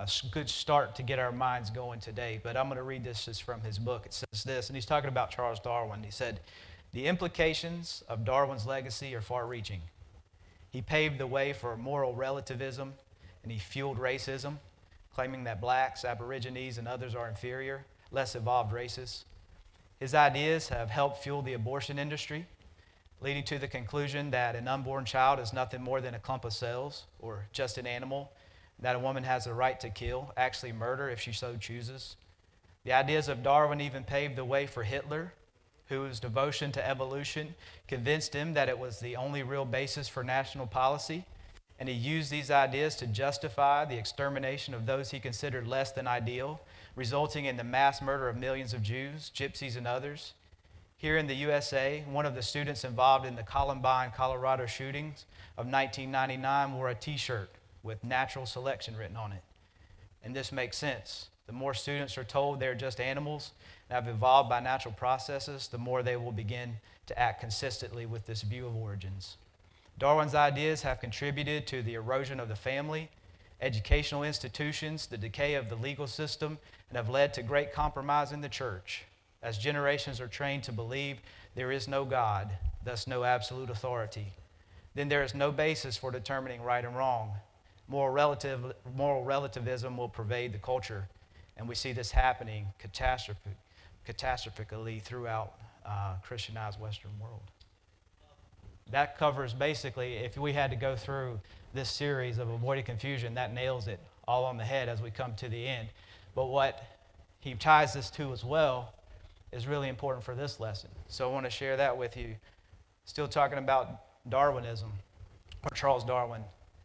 good start to get our minds going today. But I'm going to read this just from his book. It says this, and he's talking about Charles Darwin. He said, "The implications of Darwin's legacy are far-reaching. He paved the way for moral relativism, and he fueled racism, claiming that blacks, aborigines, and others are inferior, less evolved races. His ideas have helped fuel the abortion industry, leading to the conclusion that an unborn child is nothing more than a clump of cells or just an animal, that a woman has a right to kill, actually murder if she so chooses. The ideas of Darwin even paved the way for Hitler, whose devotion to evolution convinced him that it was the only real basis for national policy, and he used these ideas to justify the extermination of those he considered less than ideal, resulting in the mass murder of millions of Jews, gypsies, and others. Here in the USA, one of the students involved in the Columbine, Colorado shootings of 1999 wore a T-shirt with natural selection written on it. And this makes sense. The more students are told they're just animals and have evolved by natural processes, the more they will begin to act consistently with this view of origins. Darwin's ideas have contributed to the erosion of the family, educational institutions, the decay of the legal system, and have led to great compromise in the church, as generations are trained to believe there is no God, thus no absolute authority. Then there is no basis for determining right and wrong. Moral relativism will pervade the culture, and we see this happening catastrophically throughout Christianized Western world. That covers basically, if we had to go through this series of avoiding confusion, that nails it all on the head as we come to the end. But what he ties this to as well is really important for this lesson. So I want to share that with you. Still talking about Darwinism, or Charles Darwin.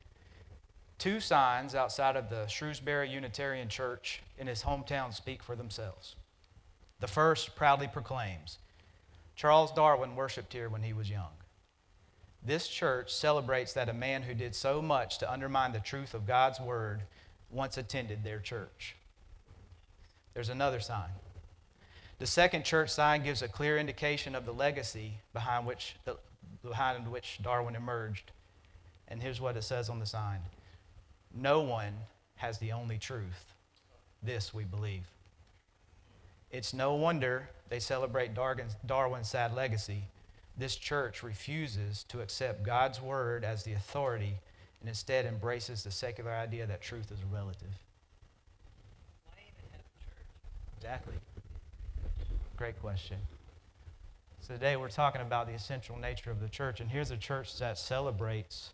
Two signs outside of the Shrewsbury Unitarian Church in his hometown speak for themselves. The first proudly proclaims, Charles Darwin worshiped here when he was young. This church celebrates that a man who did so much to undermine the truth of God's word once attended their church. There's another sign. The second church sign gives a clear indication of the legacy behind which Darwin emerged. And here's what it says on the sign. No one has the only truth. This we believe. It's no wonder they celebrate Darwin's sad legacy. This church refuses to accept God's word as the authority and instead embraces the secular idea that truth is relative. Why even have a church? Exactly. Great question. So today we're talking about the essential nature of the church, and here's a church that celebrates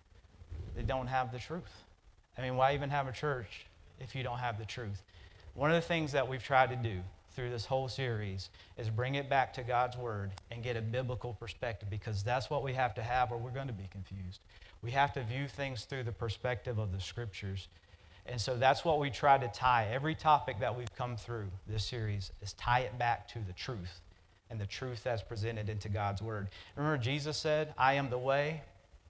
they don't have the truth. I mean, why even have a church if you don't have the truth? One of the things that we've tried to do through this whole series is bring it back to God's word and get a biblical perspective, because that's what we have to have or we're going to be confused. We have to view things through the perspective of the scriptures. And so that's what we try to tie. Every topic that we've come through this series is tie it back to the truth and the truth that's presented into God's word. Remember, Jesus said, I am the way,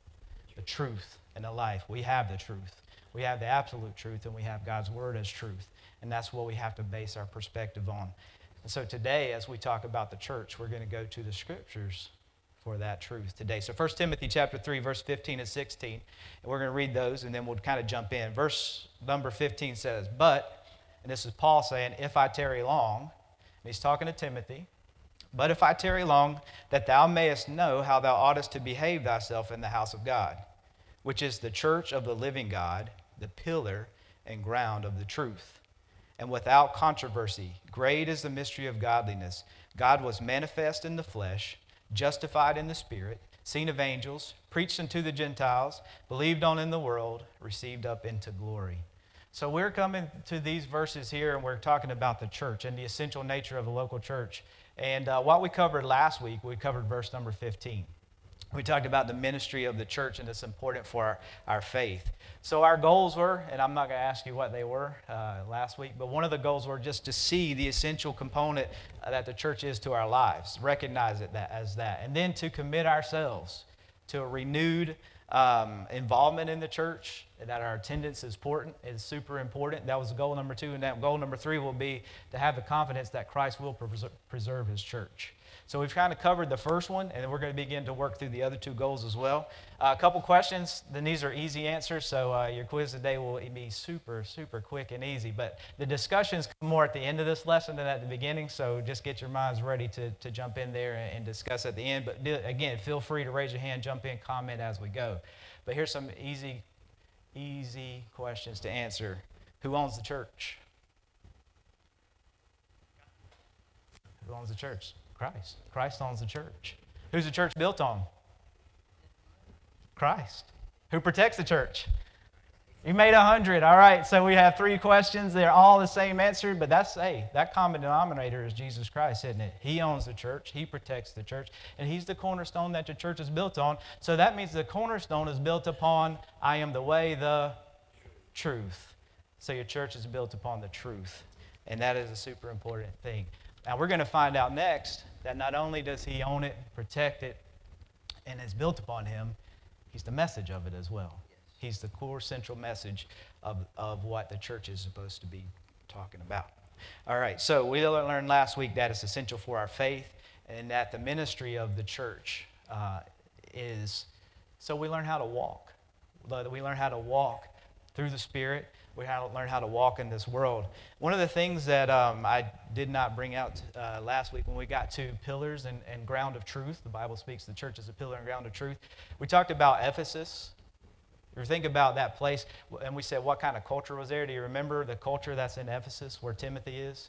the truth, and the life. We have the truth. We have the absolute truth, and we have God's word as truth. And that's what we have to base our perspective on. And so today, as we talk about the church, we're going to go to the scriptures for that truth today. So 1 Timothy chapter 3, verse 15 and 16. And we're going to read those, and then we'll kind of jump in. Verse number 15 says, but, and this is Paul saying, if I tarry long, and he's talking to Timothy, but if I tarry long, that thou mayest know how thou oughtest to behave thyself in the house of God, which is the church of the living God, the pillar and ground of the truth. And without controversy, great is the mystery of godliness. God was manifest in the flesh, justified in the spirit, seen of angels, preached unto the Gentiles, believed on in the world, received up into glory. So we're coming to these verses here, and we're talking about the church and the essential nature of a local church. And what we covered last week, we covered verse number 15. We talked about the ministry of the church, and it's important for our faith. So our goals were, and I'm not going to ask you what they were last week, but one of the goals were just to see the essential component that the church is to our lives, recognize it as that, and then to commit ourselves to a renewed involvement in the church, that our attendance is super important. That was goal number 2, and that goal number 3 will be to have the confidence that Christ will preserve his church. So we've kind of covered the first one, and then we're going to begin to work through the other two goals as well. A couple questions, then these are easy answers, so your quiz today will be super, super quick and easy. But the discussions come more at the end of this lesson than at the beginning, so just get your minds ready to jump in there and discuss at the end. But again, feel free to raise your hand, jump in, comment as we go. But here's some easy questions to answer. Who owns the church? Who owns the church? Christ. Christ owns the church. Who's the church built on? Christ. Who protects the church? You made 100. All right, so we have 3 questions. They're all the same answer, but that common denominator is Jesus Christ, isn't it? He owns the church. He protects the church, and he's the cornerstone that the church is built on. So that means the cornerstone is built upon, I am the way, the truth. So your church is built upon the truth, and that is a super important thing. Now we're going to find out next that not only does he own it, protect it, and is built upon him, he's the message of it as well. He's the core central message of what the church is supposed to be talking about. All right, so we learned last week that it's essential for our faith and that the ministry of the church is so we learn how to walk. We learn how to walk through the Spirit. We learn how to walk in this world. One of the things that I did not bring out last week when we got to pillars and ground of truth, the Bible speaks the church as a pillar and ground of truth. We talked about Ephesus. You think about that place, and we said what kind of culture was there. Do you remember the culture that's in Ephesus where Timothy is?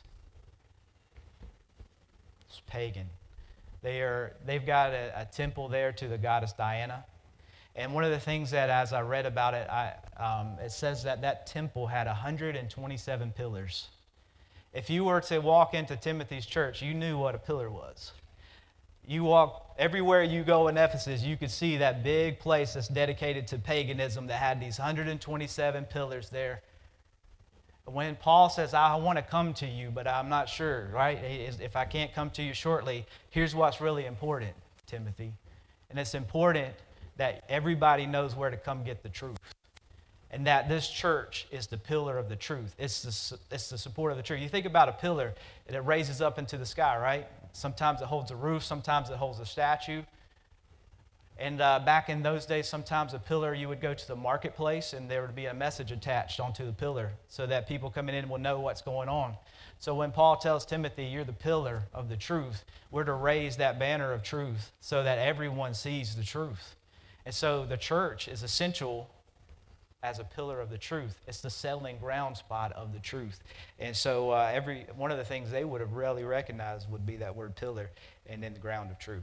It's pagan. They've got a temple there to the goddess Diana. And one of the things that, as I read about it, it says that temple had 127 pillars. If you were to walk into Timothy's church, you knew what a pillar was. You walk everywhere you go in Ephesus, you could see that big place that's dedicated to paganism that had these 127 pillars there. When Paul says, I want to come to you, but I'm not sure, right? If I can't come to you shortly, here's what's really important, Timothy. And it's important that everybody knows where to come get the truth. And that this church is the pillar of the truth. It's the support of the truth. You think about a pillar, and it raises up into the sky, right? Sometimes it holds a roof, sometimes it holds a statue. And back in those days, sometimes a pillar, you would go to the marketplace, and there would be a message attached onto the pillar so that people coming in will know what's going on. So when Paul tells Timothy, you're the pillar of the truth, we're to raise that banner of truth so that everyone sees the truth. And so the church is essential as a pillar of the truth. It's the settling ground spot of the truth. And so one of the things they would have really recognized would be that word pillar and then the ground of truth.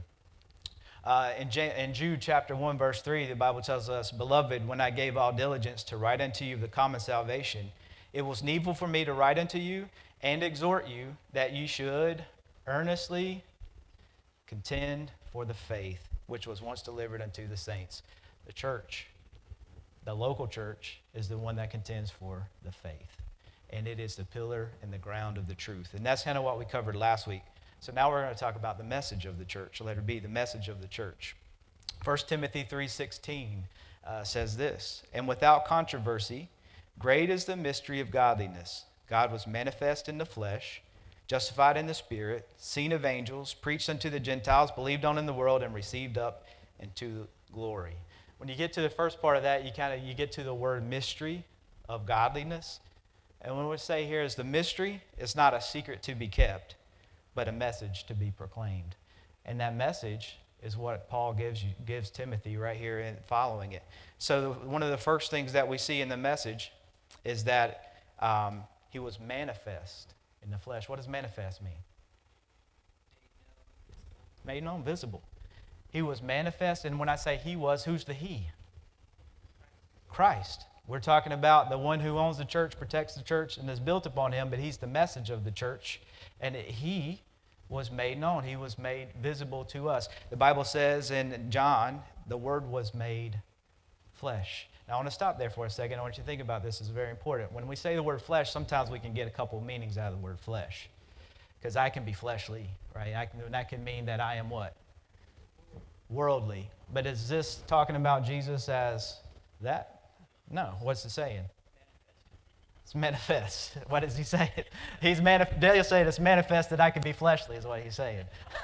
In Jude chapter 1, verse 3, the Bible tells us, Beloved, when I gave all diligence to write unto you the common salvation, it was needful for me to write unto you and exhort you that you should earnestly contend for the faith which was once delivered unto the saints. The church, the local church, is the one that contends for the faith. And it is the pillar and the ground of the truth. And that's kind of what we covered last week. So now we're going to talk about the message of the church. Letter B, the message of the church. 1 Timothy 3:16 says this, And without controversy, great is the mystery of godliness. God was manifest in the flesh, justified in the Spirit, seen of angels, preached unto the Gentiles, believed on in the world, and received up into glory. When you get to the first part of that, you get to the word mystery of godliness. And when we say here is the mystery, it's not a secret to be kept, but a message to be proclaimed. And that message is what Paul gives Timothy right here in following it. So one of the first things that we see in the message is that he was manifest in the flesh. What does manifest mean? Made known, visible. He was manifest, and when I say he was, who's the he? Christ. We're talking about the one who owns the church, protects the church, and is built upon him, but he's the message of the church. And he was made known. He was made visible to us. The Bible says in John, the Word was made flesh. Now, I want to stop there for a second. I want you to think about this. It's very important. When we say the word flesh, sometimes we can get a couple meanings out of the word flesh. Because I can be fleshly, right? That can mean that I am what? Worldly. But is this talking about Jesus as that? No. What's it saying? It's manifest. What does he say? Daniel saying it's manifest that I can be fleshly is what he's saying.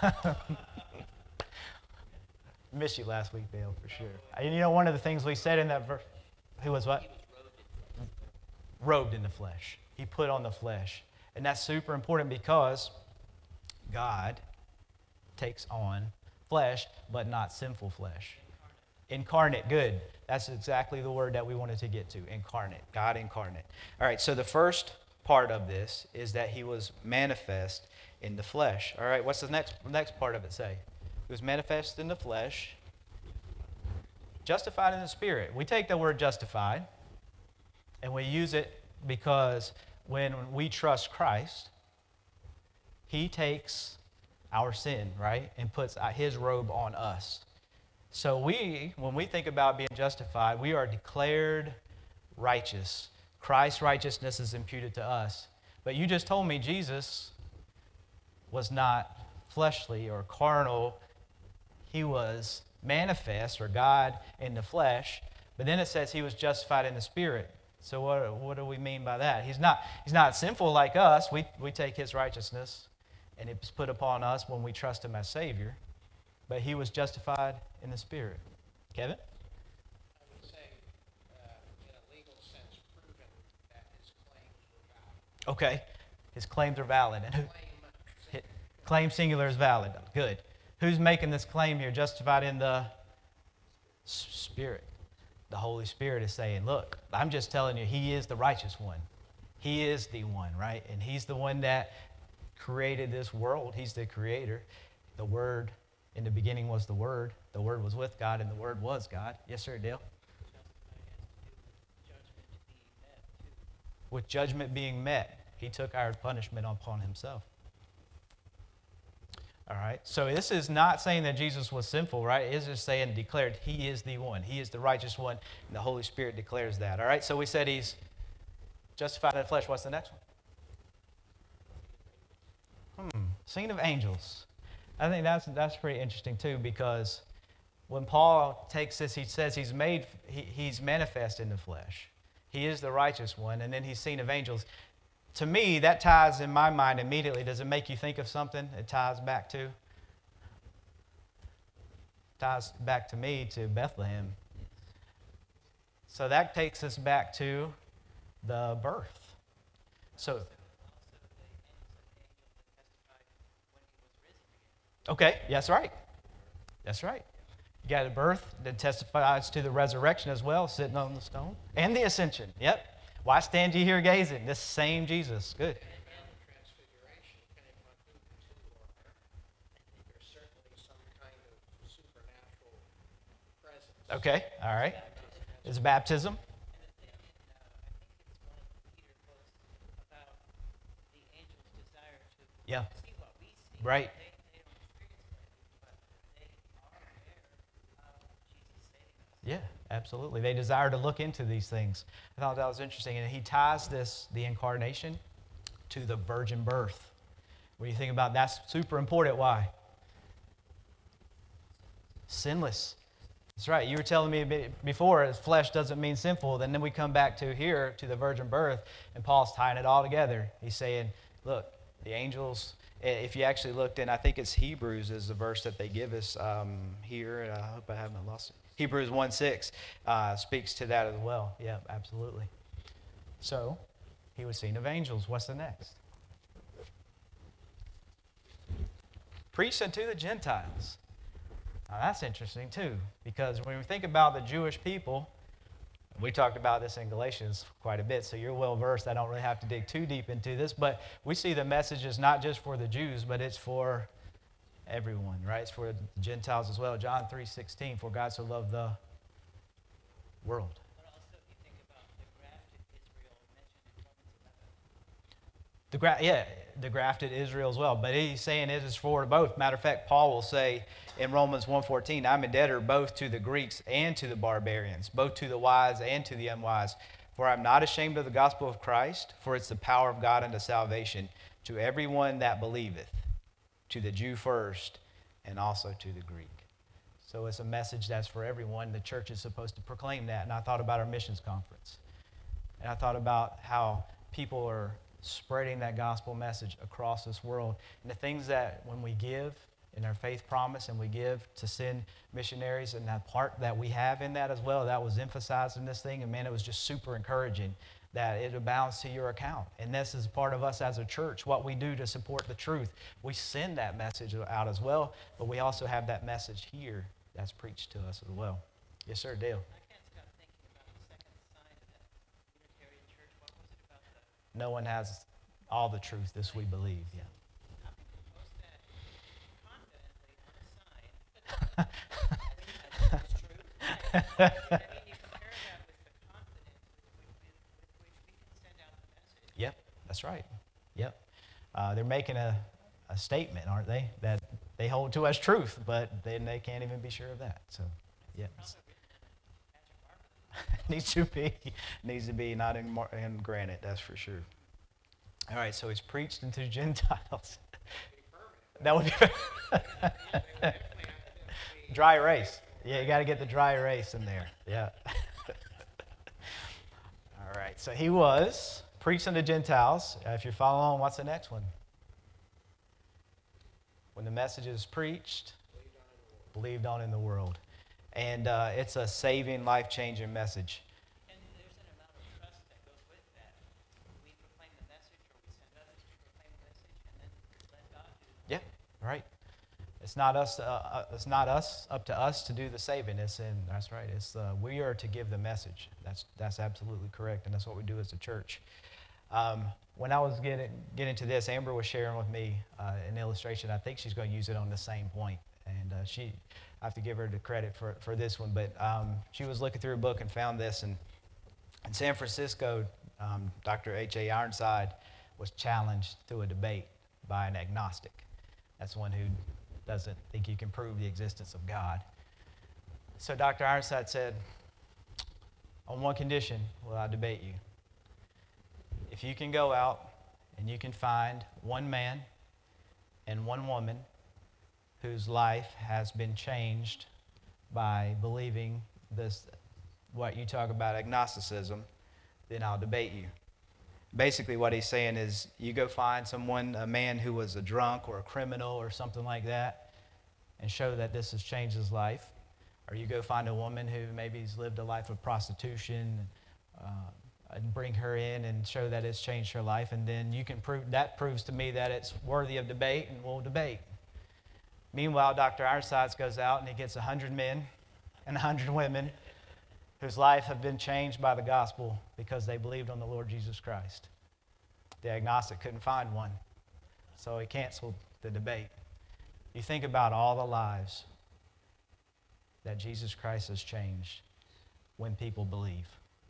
Missed you last week, Dale, for sure. And you know, one of the things we said in that verse, who was what? Robed in the flesh. He put on the flesh. And that's super important because God takes on flesh, but not sinful flesh. Incarnate, good. That's exactly the word that we wanted to get to, incarnate, God incarnate. All right, so the first part of this is that he was manifest in the flesh. All right, what's the next part of it say? He was manifest in the flesh, justified in the spirit. We take the word justified, and we use it because when we trust Christ, he takes our sin, right, and puts his robe on us. So when we think about being justified, we are declared righteous. Christ's righteousness is imputed to us. But you just told me Jesus was not fleshly or carnal. He was manifest, or God in the flesh. But then it says he was justified in the spirit. So what do we mean by that? He's not sinful like us. We take his righteousness, and it's put upon us when we trust him as Savior. But he was justified in the Spirit. Kevin? I would say, in a legal sense, proven that his claims were valid. Okay. His claims are valid. And claim singular is valid. Good. Who's making this claim here? Justified in the Spirit. The Holy Spirit is saying, look, I'm just telling you, he is the righteous one. He is the one, right? And he's the one that created this world. He's the creator. The Word, in the beginning was the Word. The Word was with God, and the Word was God. Yes, sir, Dale? With judgment being met, he took our punishment upon himself. All right, so this is not saying that Jesus was sinful, right? It's just saying, declared, he is the one. He is the righteous one, and the Holy Spirit declares that. All right, so we said he's justified in the flesh. What's the next one? Singing of angels. I think that's pretty interesting too, because when Paul takes this, he says he's manifest in the flesh. He is the righteous one, and then he's seen of angels. To me, that ties in my mind immediately. Does it make you think of something it ties back to? Ties back to me, to Bethlehem. So that takes us back to the birth. So, okay, that's right. That's right. You got a birth that testifies to the resurrection as well, sitting on the stone, and the ascension. Yep. Why stand ye here gazing? This same Jesus. Good. And the transfiguration, depending on who the two are, there's certainly some kind of supernatural presence. Okay, all right. It's baptism. And the thing I think it's one of the Peter quotes about the angel's desire to Yeah. see what we see. Right. They don't experience what we do, but they are aware of Jesus saving us. Yeah, absolutely. They desire to look into these things. I thought that was interesting. And he ties the incarnation, to the virgin birth. When you think about it, that's super important. Why? Sinless. That's right. You were telling me before, flesh doesn't mean sinful. Then we come back to here, to the virgin birth, and Paul's tying it all together. He's saying, look, the angels, if you actually looked in, I think it's Hebrews is the verse that they give us here. And I hope I haven't lost it. Hebrews 1:6 speaks to that as well. Yeah, absolutely. So, he was seen of angels. What's the next? Preached unto the Gentiles. Now, that's interesting, too, because when we think about the Jewish people, we talked about this in Galatians quite a bit, so you're well-versed. I don't really have to dig too deep into this, but we see the message is not just for the Jews, but it's for everyone, right? It's for the Gentiles as well. John 3:16, for God so loved the world. But also, if you think about the grafted Israel mentioned in Romans 11. The grafted Israel as well. But he's saying it is for both. Matter of fact, Paul will say in Romans 1:14, I'm a debtor both to the Greeks and to the barbarians, both to the wise and to the unwise. For I'm not ashamed of the gospel of Christ, for it's the power of God unto salvation to everyone that believeth, to the Jew first, and also to the Greek. So it's a message that's for everyone. The church is supposed to proclaim that. And I thought about our missions conference. And I thought about how people are spreading that gospel message across this world. And the things that when we give in our faith promise and we give to send missionaries, and that part that we have in that as well, that was emphasized in this thing. And man, it was just super encouraging that it abounds to your account. And this is part of us as a church, what we do to support the truth. We send that message out as well, but we also have that message here that's preached to us as well. Yes, sir, Dale. I can't stop thinking about the second side of that Unitarian Church. What was it about the, No one has all the truth, this we believe. Yeah. how can you post that confidently on a sign? I mean, that's true. I mean, you compare that with the confidence with which we can send out the message. Yep, that's right. Yep. They're making a statement, aren't they, that they hold to as truth, but then they can't even be sure of that. So, yeah. needs to be not in granite, that's for sure. All right, so he's preached into Gentiles. That would be dry erase. Yeah, you got to get the dry erase in there. Yeah. All right, so he was preached unto Gentiles. If you're following on, what's the next one? When the message is preached, believed on in the world. And it's a saving, life-changing message. And there's an amount of trust that goes with that. We proclaim the message, or we send others to proclaim the message, and then let God do it. Yeah, right. It's not us. It's not us. Up to us to do the saving. That's right. It's we are to give the message. That's absolutely correct, and that's what we do as a church. When I was getting to this, Amber was sharing with me an illustration. I think she's going to use it on the same point, and I have to give her the credit for this one. But she was looking through a book and found this, and in San Francisco, Dr. H.A. Ironside was challenged to a debate by an agnostic. That's one who doesn't think you can prove the existence of God. So Dr. Ironside said, on one condition will I debate you. If you can go out and you can find one man and one woman whose life has been changed by believing this, what you talk about, agnosticism, then I'll debate you. Basically what he's saying is you go find someone, a man who was a drunk or a criminal or something like that, and show that this has changed his life. Or you go find a woman who maybe has lived a life of prostitution, and bring her in and show that it's changed her life, and then you can prove, that proves to me that it's worthy of debate, and we'll debate. Meanwhile, Dr. Ironside goes out and he gets 100 men and 100 women whose life have been changed by the gospel because they believed on the Lord Jesus Christ. The agnostic couldn't find one, so he canceled the debate. You think about all the lives that Jesus Christ has changed when people believe.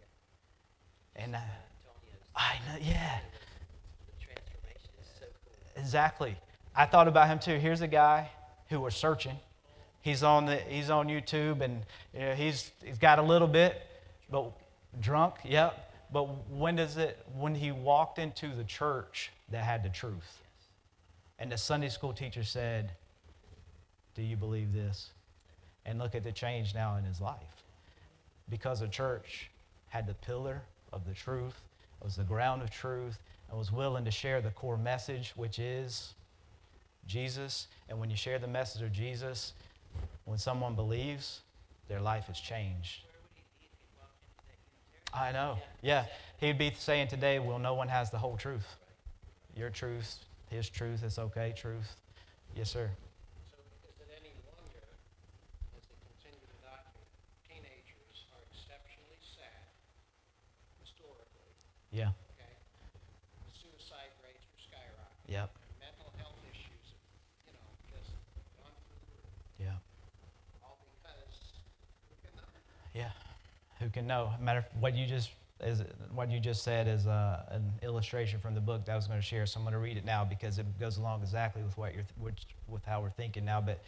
And I know, yeah. The transformation is so cool. Exactly. I thought about him too. Here's a guy who was searching. He's on YouTube, and you know, he's got a little bit, but drunk, yep. But when he walked into the church that had the truth, and the Sunday school teacher said, "Do you believe this?" And look at the change now in his life, because the church had the pillar of the truth, it was the ground of truth, and was willing to share the core message, which is Jesus. And when you share the message of Jesus, when someone believes, their life is changed. Where would he be if he walked into that Unitarian? I know. Yeah. He'd be saying today, well, no one has the whole truth. Your truth, his truth, it's okay, truth. Yes, sir. So is it any wonder, as they continue to document, teenagers are exceptionally sad, historically, Yeah. okay? The suicide rates are skyrocketing. Yep. Mental health issues, just gone through the roof, Yeah. all because, who can know? Yeah. Who can know? What you just said is an illustration from the book that I was going to share. So I'm going to read it now because it goes along exactly with with how we're thinking now. But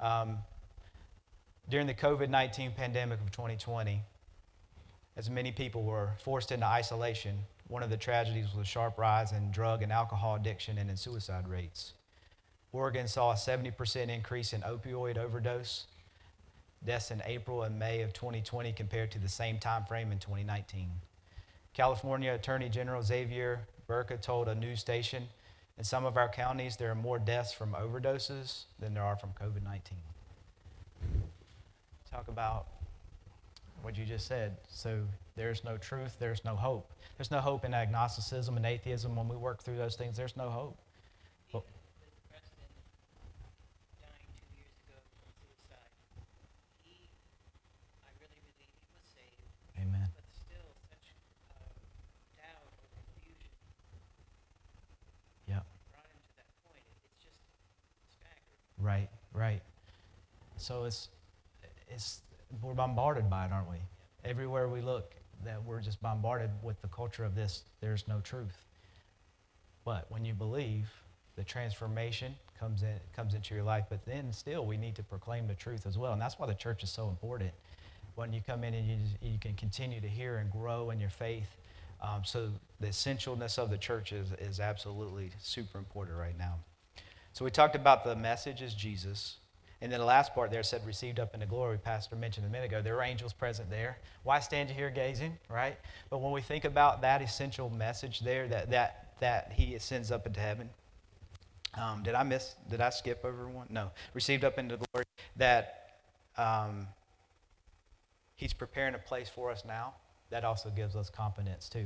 during the COVID-19 pandemic of 2020, as many people were forced into isolation, one of the tragedies was a sharp rise in drug and alcohol addiction and in suicide rates. Oregon saw a 70% increase in opioid overdose deaths in April and May of 2020 compared to the same time frame in 2019. California Attorney General Xavier Burka told a news station, in some of our counties, there are more deaths from overdoses than there are from COVID-19. Talk about what you just said. So there's no truth, there's no hope. There's no hope in agnosticism and atheism. When we work through those things, there's no hope. Even with the president dying 2 years ago from suicide, I really believe he was saved, Amen. but still such doubt or confusion Yep. brought him to that point. It's just staggering. Right, right. So it's we're bombarded by it, aren't we? Everywhere we look, that we're just bombarded with the culture of this, there's no truth. But when you believe, the transformation comes into your life. But then still, we need to proclaim the truth as well. And that's why the church is so important. When you come in and you can continue to hear and grow in your faith. So the essentialness of the church is absolutely super important right now. So we talked about the message is Jesus. And then the last part there said, received up into glory. Pastor mentioned a minute ago, there were angels present there. Why stand you here gazing, right? But when we think about that essential message there, that he ascends up into heaven. Did I skip over one? No. Received up into glory. That he's preparing a place for us now. That also gives us confidence too.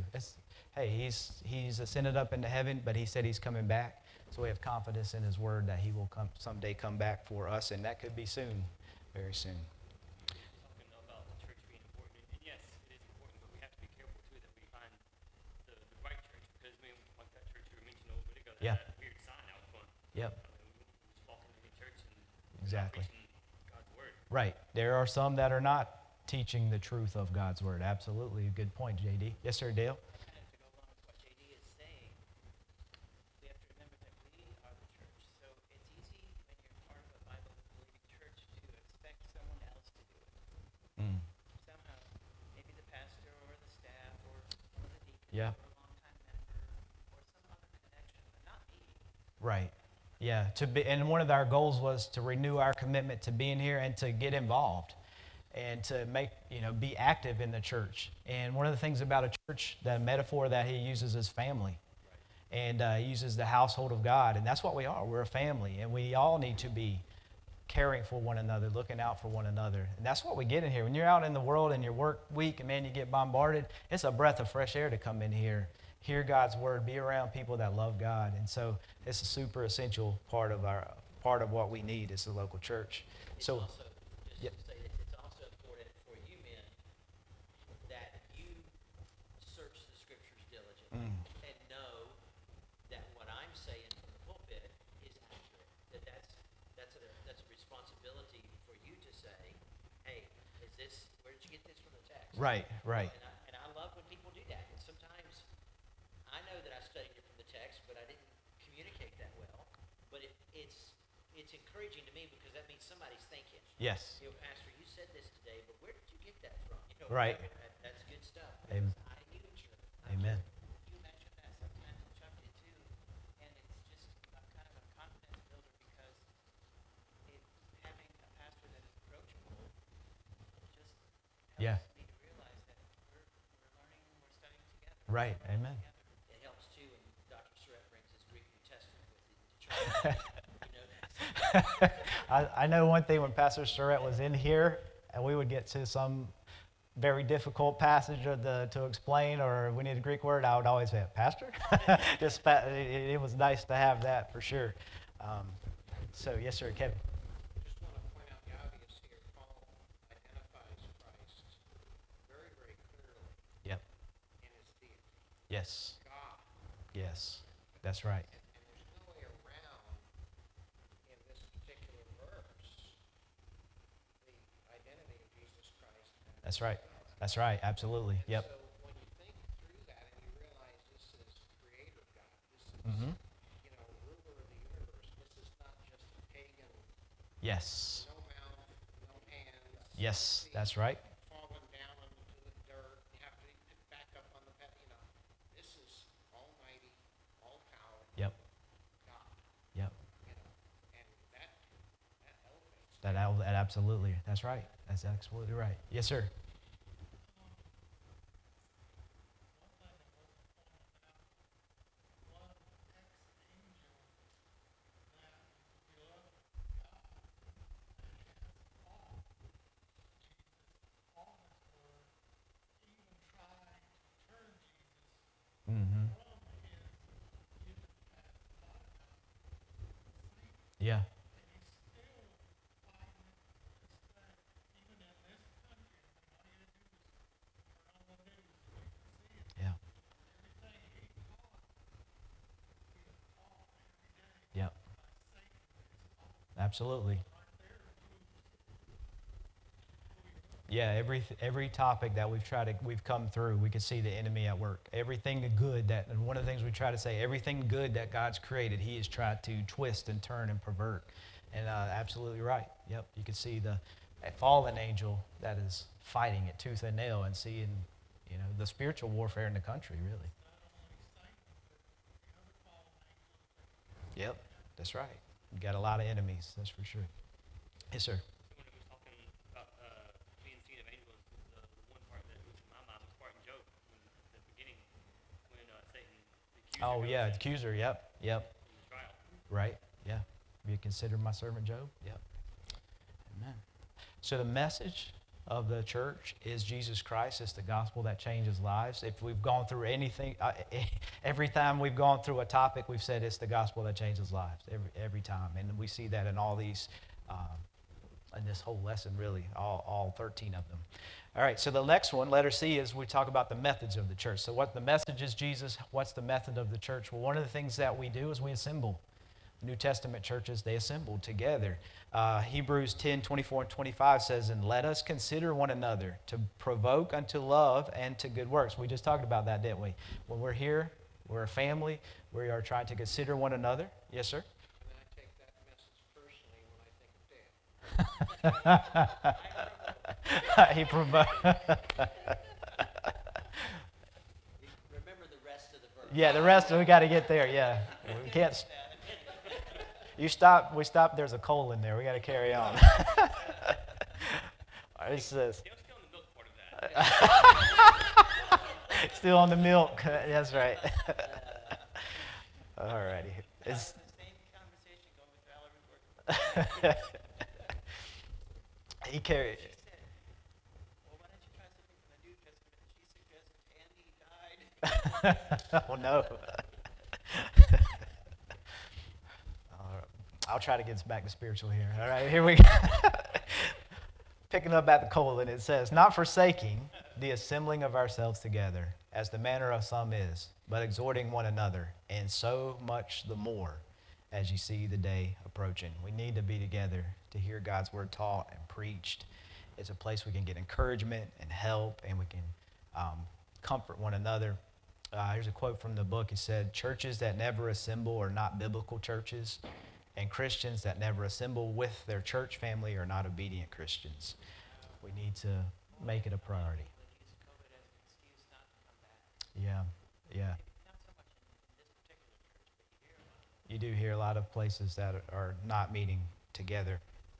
He's ascended up into heaven, but he said he's coming back. So we have confidence in his word that he will someday come back for us, and that could be soon, very soon. Talking about the church being important, and yes, it is important, but we have to be careful too that we find the right church, because like that church you were mentioning a little bit ago, that Yeah. had a weird sign out front. Yep. We just walk into any church and Exactly. preaching God's word. Right. There are some that are not teaching the truth of God's word. Absolutely. Good point, JD. Yes, sir, Dale? Kind of to go along with what JD is saying, we have to remember that we are the church. So it's easy when you're part of a Bible-believing church to expect someone else to do it. Mm. Somehow, maybe the pastor or the staff or one of the deacons Yeah. or a longtime member or some other connection, but not me. Right. Yeah. And one of our goals was to renew our commitment to being here and to get involved and to be active in the church. And one of the things about a church, the metaphor that he uses is family. And he uses the household of God. And that's what we are. We're a family. And we all need to be caring for one another, looking out for one another. And that's what we get in here. When you're out in the world in your work week and, man, you get bombarded, it's a breath of fresh air to come in here, hear God's word, be around people that love God. And so it's a super essential part of what we need as the local church. It's So, also, just yep. to say this, it's also important for you men that you search the scriptures diligently and know that what I'm saying from the pulpit is accurate. That's a responsibility for you to say, hey, where did you get this from the text? Right, right. And I love when people do that. And sometimes I know that I studied it from the text, but I didn't communicate that well. But it's encouraging to me because that means somebody's thinking. Yes. Pastor, you said this today, but where did you get that from? Right. That's good stuff. Amen. I knew it. Amen. You mentioned that sometimes, and Chuck did too, and it's just kind of a confidence builder because having a pastor that is approachable just helps Yeah. me to realize that we're learning and we're studying together. Right. Amen. It helps too when Dr. Surratt brings his Greek New Testament with him to church. You know that. I know one thing when Pastor Surratt was in here, and we would get to some very difficult passage to explain, or we need a Greek word, I would always say, Pastor? It was nice to have that for sure. So, yes, sir, Kevin. Just want to point out the obvious here. Paul identifies Christ very, very clearly Yep. in his deity. Yes. God. Yes. That's right. And there's no way around in this particular verse the identity of Jesus Christ. That's right. That's right. Absolutely. And Yep. so when you think through that and you realize this is Creator God, this is Mm-hmm. ruler of the universe. This is not just a pagan, Yes. no mouth, no hands. Yes. feet, That's right. Fallen down into the dirt. You have to pick back up on the path. This is Almighty, all power Yep. God. Yep. And that elevates. That absolutely. That's right. That's absolutely right. Yes, sir. One Yeah. And he's still fighting this thing, even in this country. I mean, all you had to do was turn on the news and you could see it. Yeah. Everything he taught, being taught every day Yep. by Satan is all Absolutely. right there proves Yeah, every topic that we've come through, we can see the enemy at work. Everything the good that, and one of the things we try to say, everything good that God's created, He is trying to twist and turn and pervert. And absolutely right. Yep, you can see the fallen angel that is fighting it tooth and nail, and seeing, the spiritual warfare in the country, really. Yep, that's right. You got a lot of enemies, that's for sure. Yes, sir. So when it was talking about being seen of angels, the one part that was in my mind was part in Job, when, at the beginning, when Satan, the accuser, Oh, goes yeah, in accuser, yep. the trial. Right, yeah. Have you considered my servant Job? Yep. Amen. So the message of the church is Jesus Christ. It's the gospel that changes lives. If we've gone through anything, every time we've gone through a topic, we've said it's the gospel that changes lives, every time. And we see that in all these, in this whole lesson, really, all 13 of them. All right, so the next one, letter C, is we talk about the methods of the church. So what the message is Jesus, what's the method of the church? Well, one of the things that we do is we assemble. New Testament churches, they assembled together. Hebrews 10:24-25 says, and let us consider one another to provoke unto love and to good works. We just talked about that, didn't we? When we're here, we're a family. We are trying to consider one another. Yes, sir? And I take that message personally when I think of Dad. He provoked. Remember the rest of the verse. Yeah, the rest, we got to get there, yeah. We can't. We stop, there's a colon there. We got to carry on. It says, They were still in the milk part of that. still on the milk. That's right. All righty. The It's, same conversation going with Valerie Gordon. he carried. She said, well, why don't you try something from the New Testament? And she suggested Andy died. Oh, no. I'll try to get us back to spiritual here. All right, here we go. Picking up at the colon, it says, not forsaking the assembling of ourselves together, as the manner of some is, but exhorting one another, and so much the more as you see the day approaching. We need to be together to hear God's word taught and preached. It's a place we can get encouragement and help, and we can comfort one another. Here's a quote from the book. It said, churches that never assemble are not biblical churches, and Christians that never assemble with their church family are not obedient Christians. We need to make it a priority. Use COVID as an excuse not to come back. Yeah, yeah. Not so much in this particular church, but you hear about it. You do hear a lot of places that are not meeting together.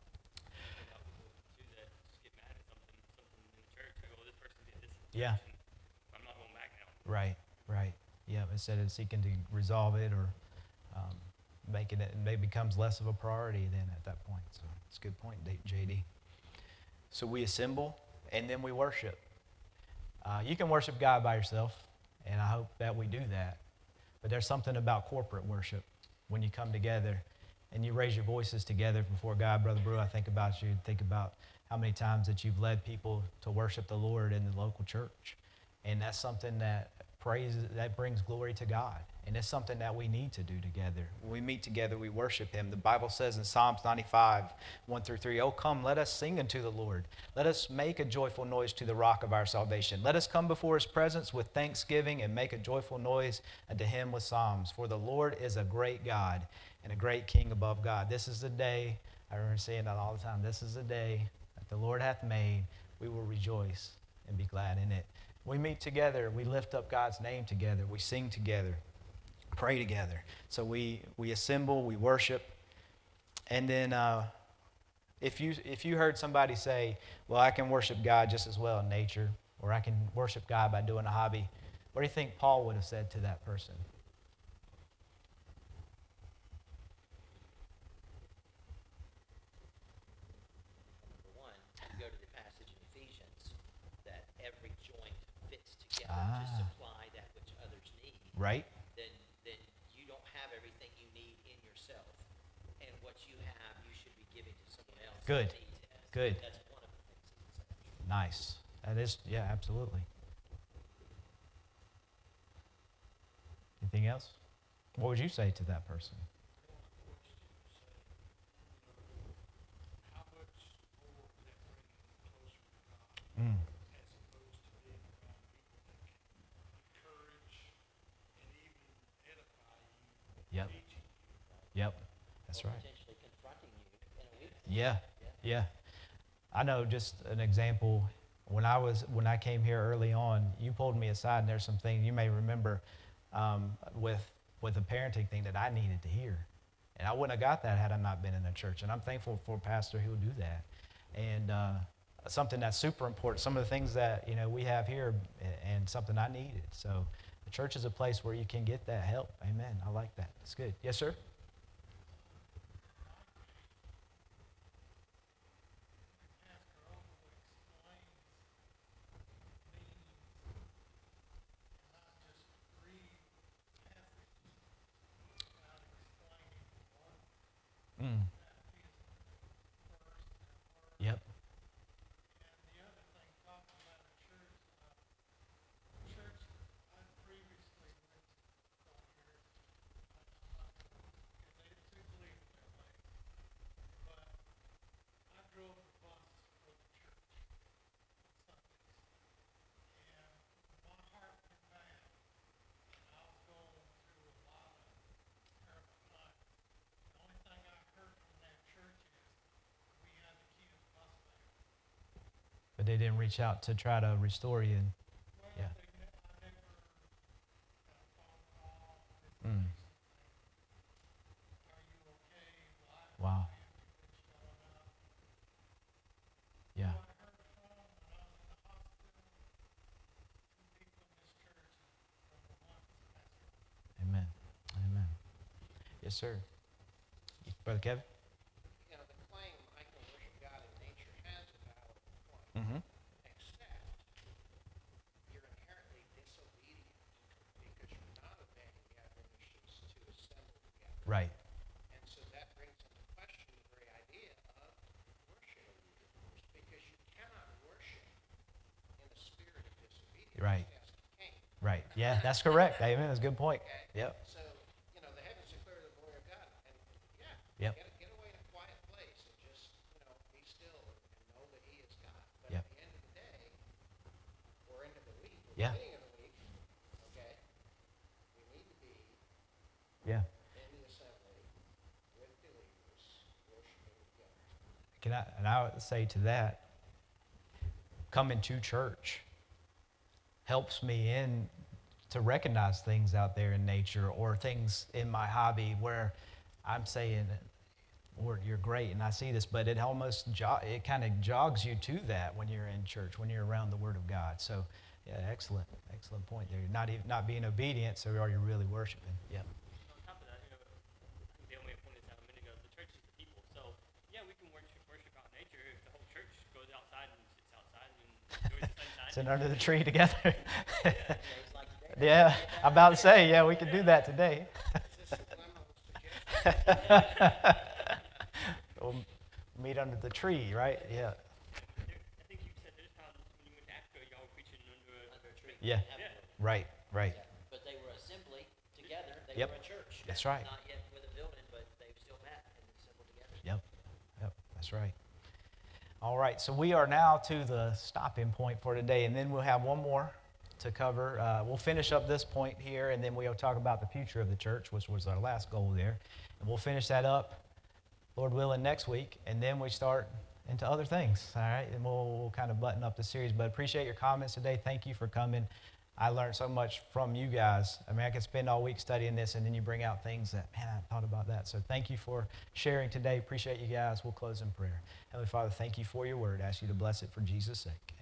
Too, that just get mad at something in the church. Like, well, this person did this. Yeah. And I'm not going back now. Right. Yeah, instead of seeking to resolve it or making it, maybe becomes less of a priority then at that point. So it's a good point, JD. So we assemble and then we worship. You can worship God by yourself, and I hope that we do that. But there's something about corporate worship when you come together and you raise your voices together before God. Brother Brew, I think about you. Think about how many times that you've led people to worship the Lord in the local church. And that's something that that brings glory to God. And it's something that we need to do together. When we meet together, we worship Him. The Bible says in Psalms 95, 1-3, oh, come, let us sing unto the Lord. Let us make a joyful noise to the rock of our salvation. Let us come before His presence with thanksgiving and make a joyful noise unto Him with psalms. For the Lord is a great God and a great King above God. This is the day, I remember saying that all the time, this is the day that the Lord hath made. We will rejoice and be glad in it. We meet together. We lift up God's name together. We sing together. Pray together. So we assemble, we worship. And then if you heard somebody say, well, I can worship God just as well in nature, or I can worship God by doing a hobby, what do you think Paul would have said to that person? Number one, you go to the passage in Ephesians that every joint fits together Ah. to supply that which others need. Right? Then you don't have everything you need in yourself. And what you Good. SAT test. Good. That's one of the things that it's actually. Nice. That is, yeah, absolutely. Anything else? What would you say to that person? How much more would that bring you closer to God Mm. as opposed to being around people that can encourage and even edify you, Yep. teaching you? Yep. That's Or right. potentially confronting you in a weakness. Yeah. Yeah. I know just an example. When I came here early on, you pulled me aside, and there's some things you may remember with the parenting thing that I needed to hear, and I wouldn't have got that had I not been in a church. And I'm thankful for a pastor who will do that. And something that's super important. Some of the things that we have here, and something I needed. So the church is a place where you can get that help. Amen. I like that. That's good. Yes, sir. Pastor also explains meanings and not just read passages without explaining one. Mm. That is first and word. Yep. And the other thing, talking about a church, church I previously went to called here. I'm not because they too believe that way. But I drove the bus for the church on Sundays. And my heart went bad. And I was going through a lot of terrible times. The only thing I heard from that church is we had to keep the bus back. But they didn't reach out to try to restore you. Well, Yeah. I never got a phone call. Mm. Are you okay? Wow. Been showing up. Yeah. So I heard from when I was in the hospital. Two people in this church, and number one was a pastor. Amen. Amen. Yes, sir. Brother Kevin? You know, the claim I can worship God in nature has a valid point, Mm-hmm. except you're inherently disobedient because you're not obeying the admonitions to assemble together. Right. And so that brings into question the very idea of worship. Because you cannot worship in a spirit of disobedience. Right. Ask Cain. Right. Yeah, that's correct. Amen. That's a good point. Okay? Yep. So, the heavens declare the glory of God. And Yep. get away in a quiet place and just, be still and know that He is God. But Yep. at the end of the day, or end of the week, or Yeah. beginning of the week, okay, we need to be Yeah. in the assembly with believers worshiping together. And I would say to that, coming to church helps me to recognize things out there in nature or things in my hobby where I'm saying, Lord, you're great, and I see this, but it almost it kind of jogs you to that when you're in church, when you're around the Word of God. So, yeah, excellent point there. You're not being obedient, so are you really worshiping? Yeah. On top of that, I think the only point is out a minute ago, the church is the people. So, yeah, we can worship out in nature if the whole church goes outside and sits outside and enjoys the sunshine. Sitting under the tree together. Days like today. Yeah, I'm about to say, yeah, we can do that today. Is this a subliminal suggestion? We'll meet under the tree, right? Yeah. I think you said there's times when you went to Africa, y'all were preaching under Under a tree. Yeah. Have a word. Right. Yeah. But they were assembly together. They Yep. were a church. That's right. Not yet with a building, but they still met and assembled together. Yep. That's right. All right. So we are now to the stopping point for today, and then we'll have one more to cover. We'll finish up this point here, and then we'll talk about the future of the church, which was our last goal there. And we'll finish that up, Lord willing, next week, and then we start into other things, all right? And we'll kind of button up the series, but appreciate your comments today. Thank you for coming. I learned so much from you guys. I mean, I could spend all week studying this, and then you bring out things that, man, I thought about that. So thank you for sharing today. Appreciate you guys. We'll close in prayer. Heavenly Father, thank you for your word. I ask you to bless it for Jesus' sake.